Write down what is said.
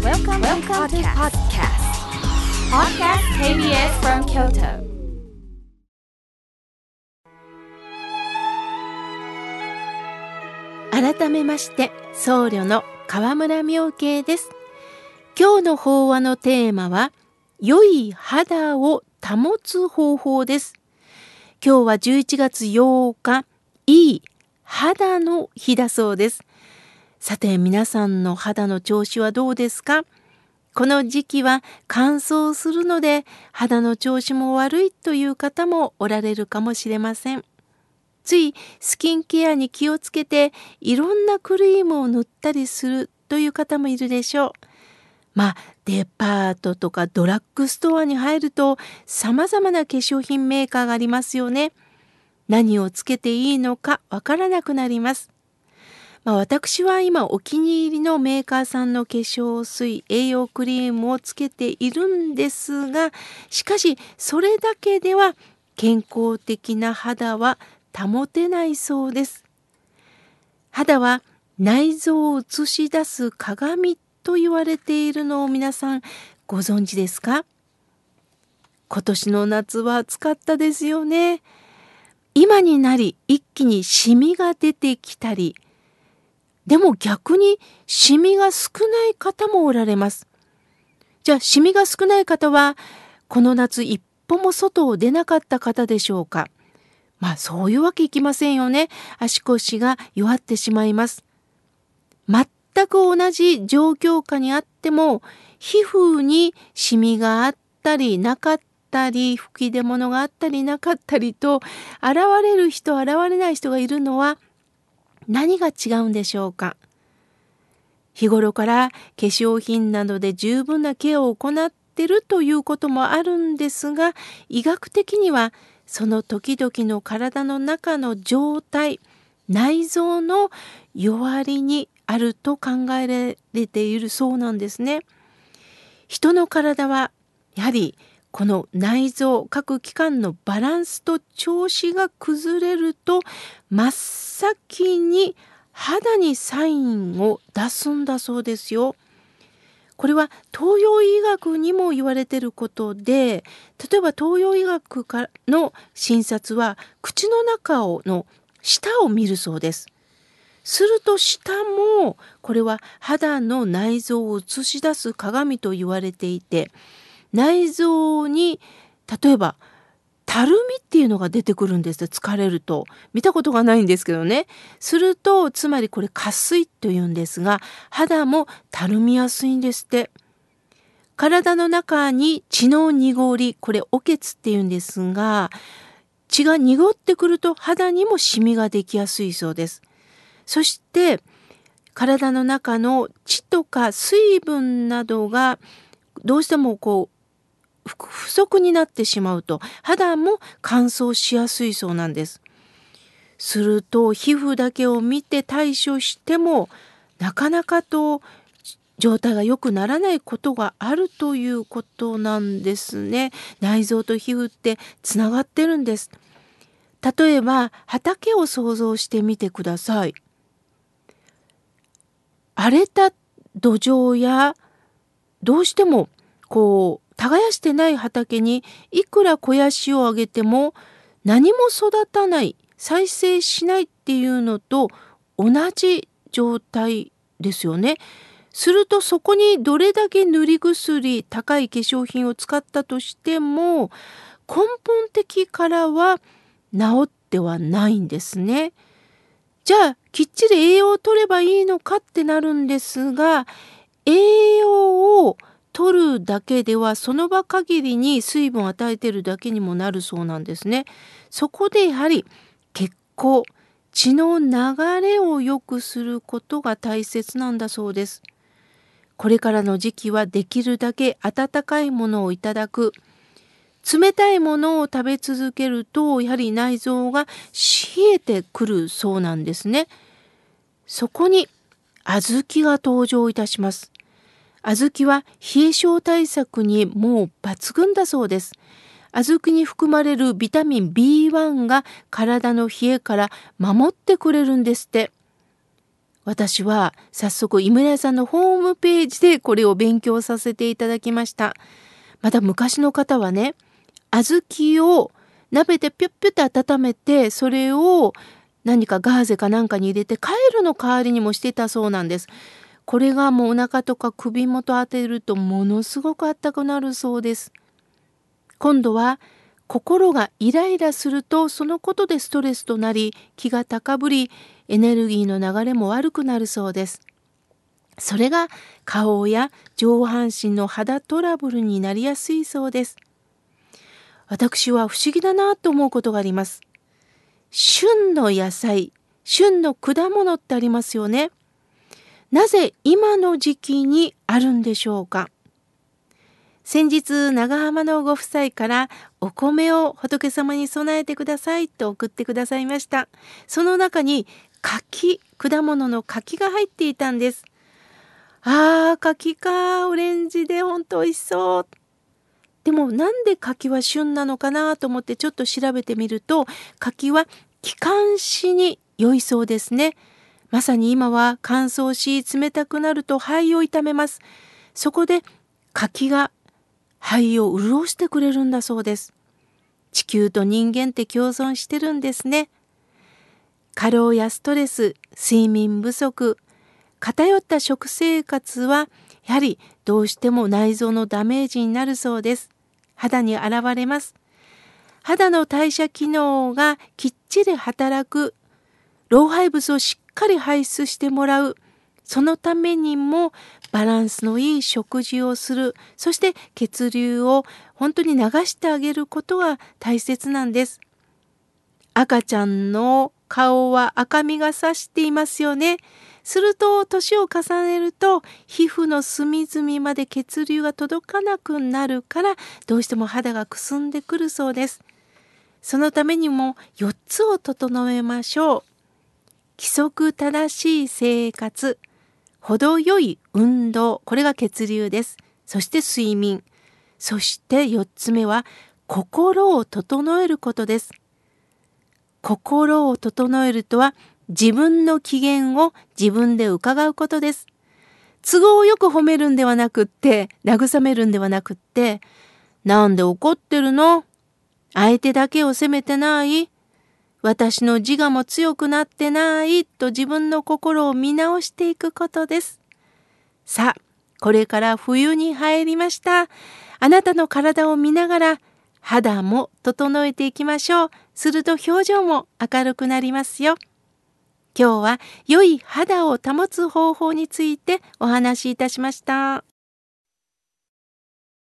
Welcome to podcast. Podcast KBS from Kyoto. 改めまして僧侶の河村妙慶です。今日の法話のテーマは良い肌を保つ方法です。今日は11月8日、いい肌の日だそうです。さて皆さんの肌の調子はどうですか？この時期は乾燥するので肌の調子も悪いという方もおられるかもしれません。ついスキンケアに気をつけていろんなクリームを塗ったりするという方もいるでしょう。デパートとかドラッグストアに入ると様々な化粧品メーカーがありますよね。何をつけていいのかわからなくなります。私は今お気に入りのメーカーさんの化粧水、栄養クリームをつけているんですが、しかしそれだけでは健康的な肌は保てないそうです。肌は内臓を映し出す鏡と言われているのを皆さんご存知ですか？今年の夏は暑かったですよね。今になり一気にシミが出てきたり、でも逆にシミが少ない方もおられます。じゃあシミが少ない方はこの夏一歩も外を出なかった方でしょうか？そういうわけいきませんよね。足腰が弱ってしまいます。全く同じ状況下にあっても皮膚にシミがあったりなかったり吹き出物があったりなかったりと現れる人現れない人がいるのは何が違うんでしょうか？日頃から化粧品などで十分なケアを行っているということもあるんですが、医学的にはその時々の体の中の状態、内臓の弱りにあると考えられているそうなんですね。人の体はやはりこの内臓各器官のバランスと調子が崩れると真っ先に肌にサインを出すんだそうですよ。これは東洋医学にも言われていることで、例えば東洋医学からの診察は口の中の舌を見るそうです。すると舌もこれは肌の内臓を映し出す鏡と言われていて、内臓に例えばたるみっていうのが出てくるんです。疲れると。見たことがないんですけどね。するとつまりこれ下垂というんですが、肌もたるみやすいんですって。体の中に血の濁り、これお血っていうんですが、血が濁ってくると肌にもシミができやすいそうです。そして体の中の血とか水分などがどうしても不足になってしまうと肌も乾燥しやすいそうなんです。すると皮膚だけを見て対処してもなかなかと状態が良くならないことがあるということなんですね。内臓と皮膚ってつながってるんです。例えば畑を想像してみてください。荒れた土壌やどうしても耕してない畑にいくら肥やしをあげても何も育たない、再生しないっていうのと同じ状態ですよね。するとそこにどれだけ塗り薬、高い化粧品を使ったとしても根本的からは治ってはないんですね。じゃあきっちり栄養を取ればいいのかってなるんですが、栄養を取るだけではその場限りに水分を与えているだけにもなるそうなんですね。そこでやはり血行、血の流れを良くすることが大切なんだそうです。これからの時期はできるだけ温かいものをいただく。冷たいものを食べ続けるとやはり内臓が冷えてくるそうなんですね。そこに小豆が登場いたします。小豆は冷え症対策にもう抜群だそうです。小豆に含まれるビタミン B1 が体の冷えから守ってくれるんですって。 私は早速井村屋さんのホームページでこれを勉強させていただきました。また昔の方はね、小豆を鍋でピュッピュッと温めて、それを何かガーゼかなんかに入れてカイロの代わりにもしてたそうなんです。これがもうお腹とか首元当てるとものすごくあったくなるそうです。今度は心がイライラするとそのことでストレスとなり気が高ぶりエネルギーの流れも悪くなるそうです。それが顔や上半身の肌トラブルになりやすいそうです。私は不思議だなと思うことがあります。旬の野菜、旬の果物ってありますよね。なぜ今の時期にあるんでしょうか。先日長浜のご夫妻からお米を仏様に供えてくださいと送ってくださいました。その中に柿、果物の柿が入っていたんです。柿か、オレンジでほんと美味しそう。でもなんで柿は旬なのかなと思ってちょっと調べてみると、柿は気管支に良いそうですね。まさに今は乾燥し冷たくなると肺を痛めます。そこで柿が肺を潤してくれるんだそうです。地球と人間って共存してるんですね。過労やストレス、睡眠不足、偏った食生活はやはりどうしても内臓のダメージになるそうです。肌に現れます。肌の代謝機能がきっちり働く、老廃物をしっかり排出してもらう、そのためにもバランスのいい食事をする、そして血流を本当に流してあげることが大切なんです。赤ちゃんの顔は赤みがさしていますよね。すると年を重ねると皮膚の隅々まで血流が届かなくなるからどうしても肌がくすんでくるそうです。そのためにも4つを整えましょう。規則正しい生活、程よい運動、これが血流です。そして睡眠。そして4つ目は心を整えることです。心を整えるとは自分の機嫌を自分で伺うことです。都合よく褒めるんではなくって、慰めるんではなくって、なんで怒ってるの？相手だけを責めてない？私の自我も強くなってないと自分の心を見直していくことです。さあ、これから冬に入りました。あなたの体を見ながら肌も整えていきましょう。すると表情も明るくなりますよ。今日は良い肌を保つ方法についてお話しいたしました。